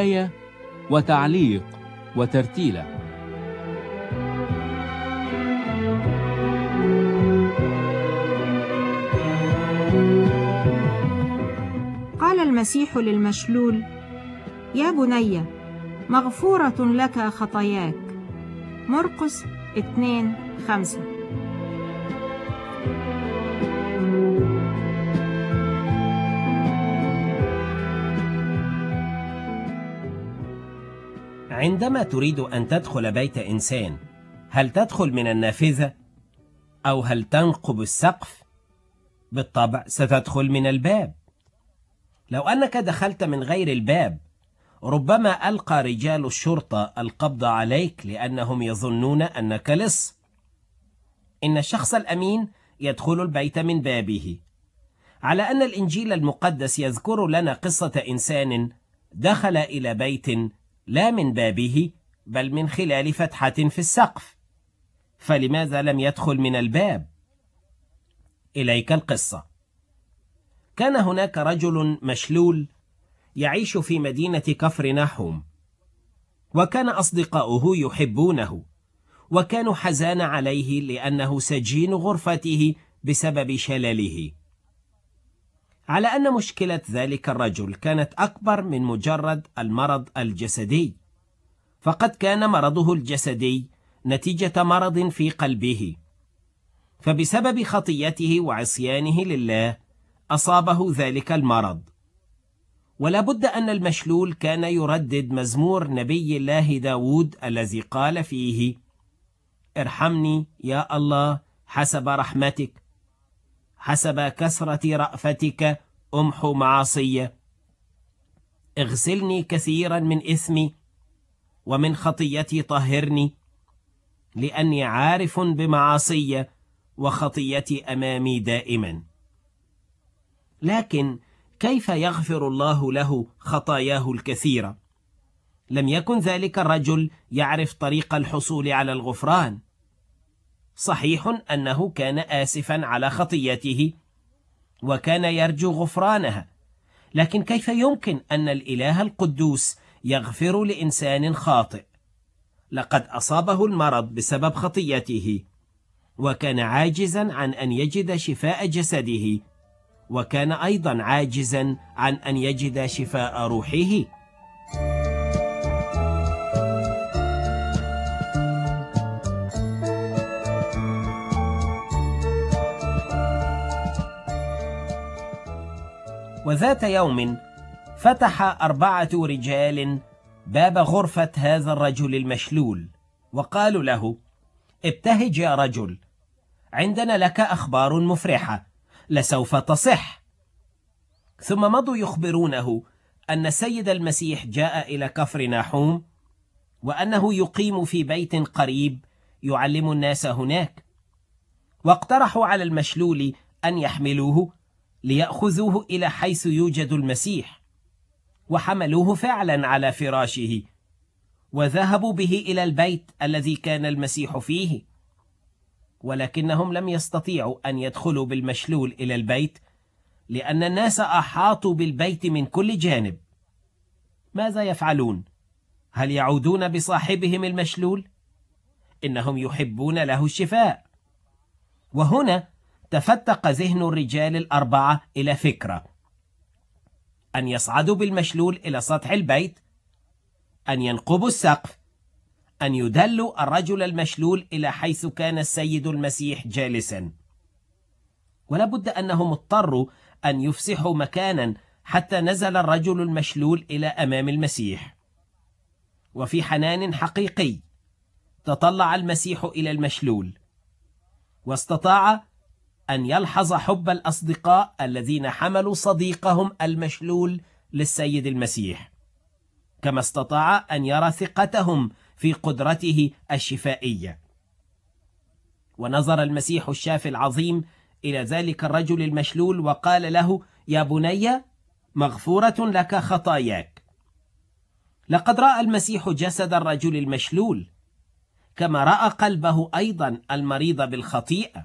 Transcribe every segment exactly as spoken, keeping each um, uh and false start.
بداية وتعليق وترتيلة. قال المسيح للمشلول: يا بني، مغفورة لك خطاياك. مرقس اثنين خمسة. عندما تريد أن تدخل بيت إنسان، هل تدخل من النافذة أو هل تنقب السقف؟ بالطبع ستدخل من الباب. لو أنك دخلت من غير الباب، ربما ألقى رجال الشرطة القبض عليك لأنهم يظنون أنك لص. إن الشخص الأمين يدخل البيت من بابه، على أن الإنجيل المقدس يذكر لنا قصة إنسان دخل إلى بيت لا من بابه بل من خلال فتحة في السقف. فلماذا لم يدخل من الباب؟ إليك القصة. كان هناك رجل مشلول يعيش في مدينة كفر نحوم، وكان أصدقاؤه يحبونه، وكانوا حزان عليه لأنه سجين غرفته بسبب شلله. على أن مشكلة ذلك الرجل كانت أكبر من مجرد المرض الجسدي، فقد كان مرضه الجسدي نتيجة مرض في قلبه، فبسبب خطيته وعصيانه لله أصابه ذلك المرض. ولا بد أن المشلول كان يردد مزمور نبي الله داود الذي قال فيه: ارحمني يا الله حسب رحمتك، حسب كثرة رأفتك أمحو معاصي، اغسلني كثيرا من إثمي ومن خطيتي طهرني، لأني عارف بمعاصي وخطيتي أمامي دائما. لكن كيف يغفر الله له خطاياه الكثيرة؟ لم يكن ذلك الرجل يعرف طريق الحصول على الغفران. صحيح أنه كان آسفا على خطيته وكان يرجو غفرانها، لكن كيف يمكن أن الإله القدوس يغفر لإنسان خاطئ؟ لقد أصابه المرض بسبب خطيته، وكان عاجزا عن أن يجد شفاء جسده، وكان أيضا عاجزا عن أن يجد شفاء روحه. وذات يوم فتح أربعة رجال باب غرفة هذا الرجل المشلول، وقالوا له: ابتهج يا رجل، عندنا لك أخبار مفرحة لسوف تصح. ثم مضوا يخبرونه أن السيد المسيح جاء إلى كفر نحوم، وأنه يقيم في بيت قريب يعلم الناس هناك. واقترحوا على المشلول أن يحملوه ليأخذوه إلى حيث يوجد المسيح، وحملوه فعلا على فراشه، وذهبوا به إلى البيت الذي كان المسيح فيه. ولكنهم لم يستطيعوا أن يدخلوا بالمشلول إلى البيت، لأن الناس أحاطوا بالبيت من كل جانب. ماذا يفعلون؟ هل يعودون بصاحبهم المشلول؟ إنهم يحبون له الشفاء. وهنا تفتق ذهن الرجال الأربعة إلى فكرة: أن يصعدوا بالمشلول إلى سطح البيت، أن ينقبوا السقف، أن يدلوا الرجل المشلول إلى حيث كان السيد المسيح جالسا. ولابد أنهم اضطروا أن يفسحوا مكانا حتى نزل الرجل المشلول إلى أمام المسيح. وفي حنان حقيقي تطلع المسيح إلى المشلول، واستطاع أن يلحظ حب الأصدقاء الذين حملوا صديقهم المشلول للسيد المسيح، كما استطاع أن يرى ثقتهم في قدرته الشفائية. ونظر المسيح الشافي العظيم إلى ذلك الرجل المشلول وقال له: يا بني، مغفورة لك خطاياك. لقد رأى المسيح جسد الرجل المشلول، كما رأى قلبه أيضا المريض بالخطيئة.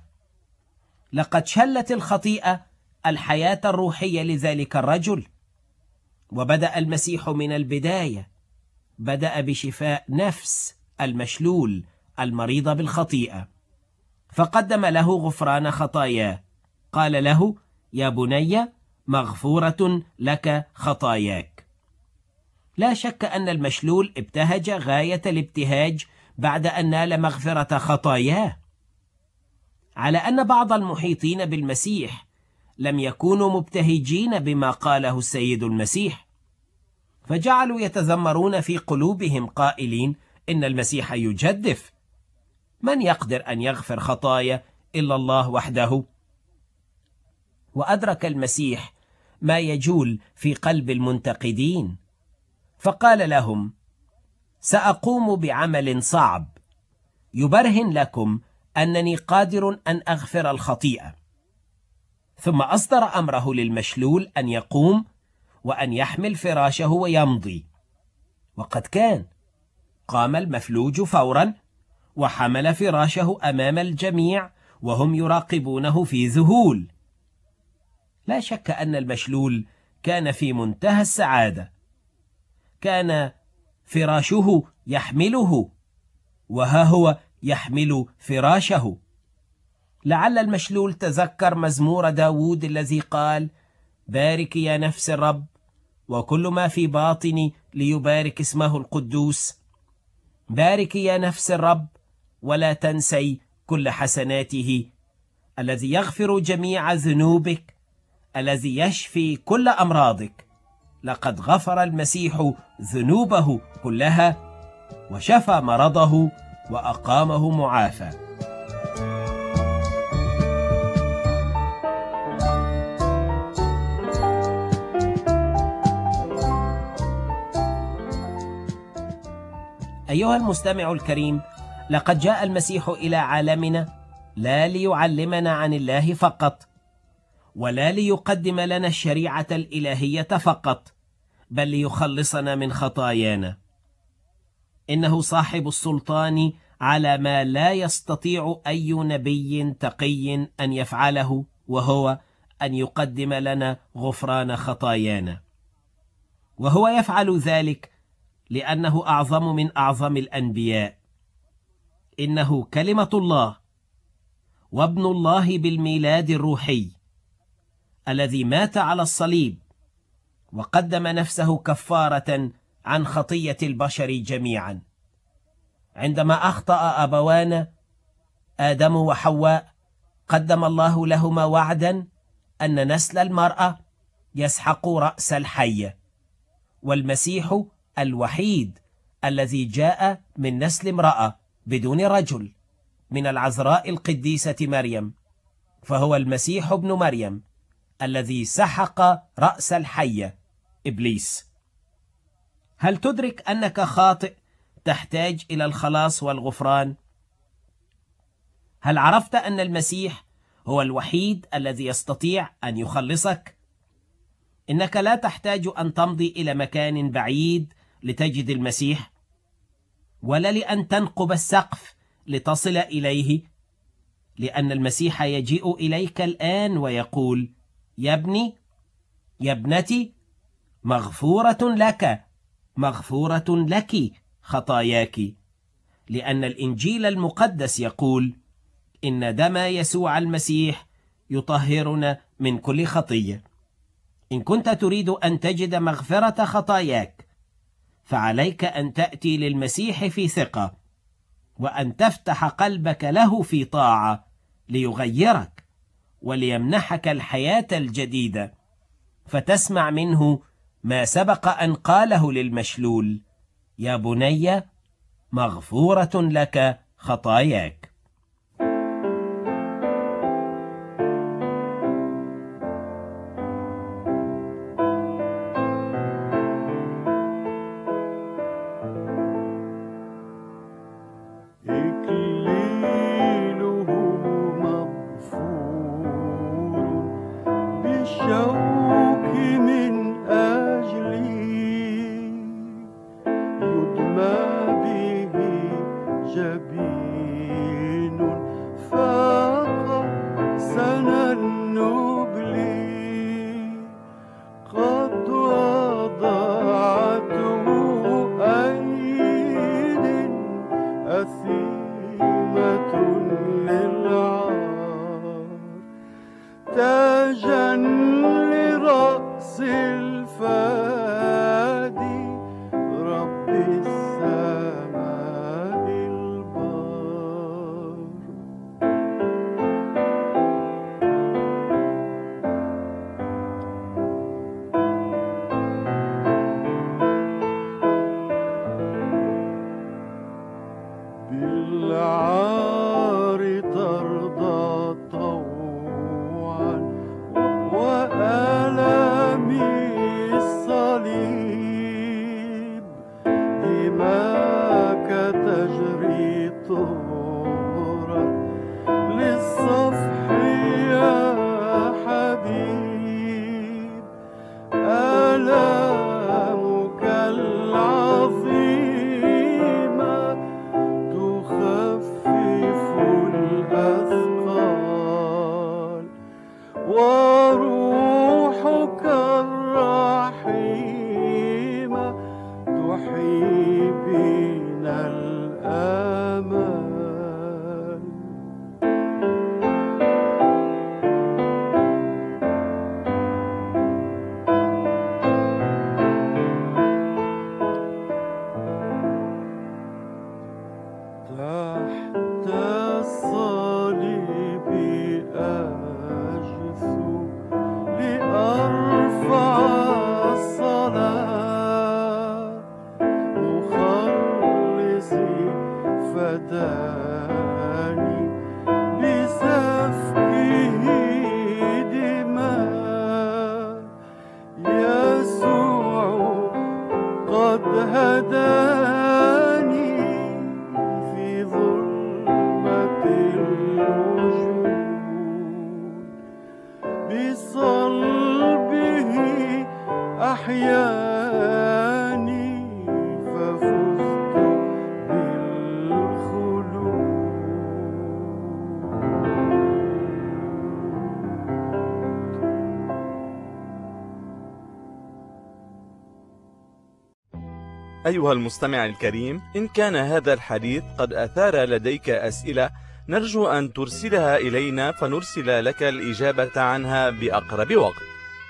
لقد شلت الخطيئة الحياة الروحية لذلك الرجل، وبدأ المسيح من البداية، بدأ بشفاء نفس المشلول المريضة بالخطيئة، فقدم له غفران خطاياه. قال له: يا بني، مغفورة لك خطاياك. لا شك أن المشلول ابتهج غاية الابتهاج بعد أن نال مغفرة خطاياه، على أن بعض المحيطين بالمسيح لم يكونوا مبتهجين بما قاله السيد المسيح، فجعلوا يتذمرون في قلوبهم قائلين: إن المسيح يجدف، من يقدر أن يغفر خطايا إلا الله وحده؟ وأدرك المسيح ما يجول في قلب المنتقدين، فقال لهم: سأقوم بعمل صعب يبرهن لكم أنني قادر أن أغفر الخطيئة. ثم أصدر أمره للمشلول أن يقوم وأن يحمل فراشه ويمضي، وقد كان. قام المفلوج فورا وحمل فراشه أمام الجميع وهم يراقبونه في ذهول. لا شك أن المشلول كان في منتهى السعادة، كان فراشه يحمله وها هو يحمل فراشه. لعل المشلول تذكر مزمور داود الذي قال: بارك يا نفس الرب وكل ما في باطني ليبارك اسمه القدوس. بارك يا نفس الرب ولا تنسي كل حسناته، الذي يغفر جميع ذنوبك، الذي يشفي كل أمراضك. لقد غفر المسيح ذنوبه كلها وشفى مرضه وأقامه معافى. أيها المستمع الكريم، لقد جاء المسيح إلى عالمنا لا ليعلمنا عن الله فقط، ولا ليقدم لنا الشريعة الإلهية فقط، بل ليخلصنا من خطايانا. إنه صاحب السلطان على ما لا يستطيع أي نبي تقي أن يفعله، وهو أن يقدم لنا غفران خطايانا. وهو يفعل ذلك لأنه أعظم من أعظم الأنبياء. إنه كلمة الله وابن الله بالميلاد الروحي، الذي مات على الصليب وقدم نفسه كفارة عن خطية البشر جميعا. عندما أخطأ أبوانا آدم وحواء، قدم الله لهما وعدا أن نسل المرأة يسحق رأس الحية، والمسيح الوحيد الذي جاء من نسل امرأة بدون رجل، من العذراء القديسة مريم، فهو المسيح ابن مريم الذي سحق رأس الحية إبليس. هل تدرك أنك خاطئ تحتاج إلى الخلاص والغفران؟ هل عرفت أن المسيح هو الوحيد الذي يستطيع أن يخلصك؟ إنك لا تحتاج أن تمضي إلى مكان بعيد لتجد المسيح، ولا لأن تنقب السقف لتصل إليه، لأن المسيح يجيء إليك الآن ويقول: يا ابني، يا ابنتي، مغفورة لك، مغفورة لك خطاياك. لأن الإنجيل المقدس يقول: إن دم يسوع المسيح يطهرنا من كل خطية. إن كنت تريد أن تجد مغفرة خطاياك، فعليك أن تأتي للمسيح في ثقة، وأن تفتح قلبك له في طاعة ليغيرك وليمنحك الحياة الجديدة، فتسمع منه ما سبق أن قاله للمشلول: يا بني، مغفورة لك خطاياك. قد وضع أحياني ففزت بالخلود. أيها المستمع الكريم، إن كان هذا الحديث قد أثار لديك أسئلة نرجو أن ترسلها إلينا فنرسل لك الإجابة عنها بأقرب وقت.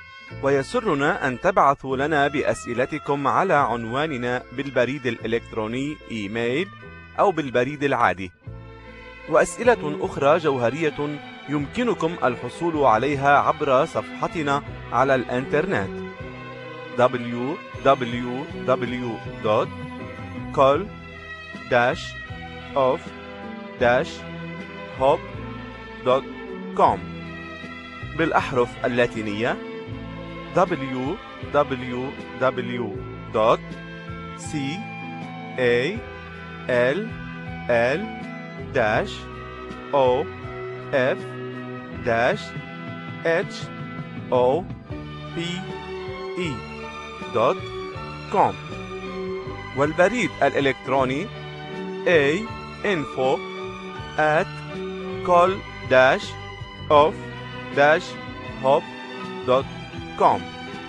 ويسرنا أن تبعثوا لنا بأسئلتكم على عنواننا بالبريد الإلكتروني إيميل أو بالبريد العادي. وأسئلة أخرى جوهرية يمكنكم الحصول عليها عبر صفحتنا على الإنترنت دبليو دبليو دبليو دوت كول داش أوف داش هوب دوت كوم بالأحرف اللاتينية دبليو دبليو دبليو دوت سي إيه إل إل داش أو إف داش إتش أو بي إي دوت كوم والبريد الإلكتروني A info at call dash of dash hop دوت كوم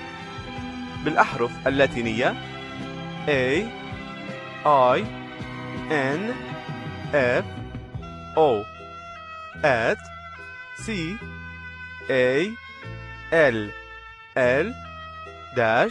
بالأحرف اللاتينية A I N F O at C A L L dash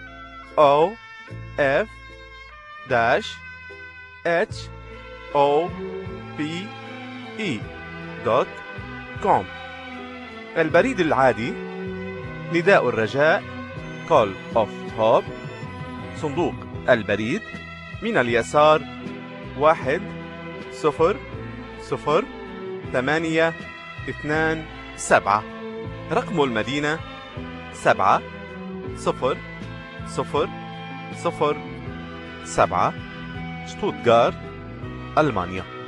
O F dash H O P E دوت كوم. البريد العادي نداء الرجاء Call of Hope، صندوق البريد من اليسار واحد صفر صفر ثمانية اثنان سبعة، رقم المدينة سبعة صفر صفر صفر سبعة، شتوتغارت، ألمانيا.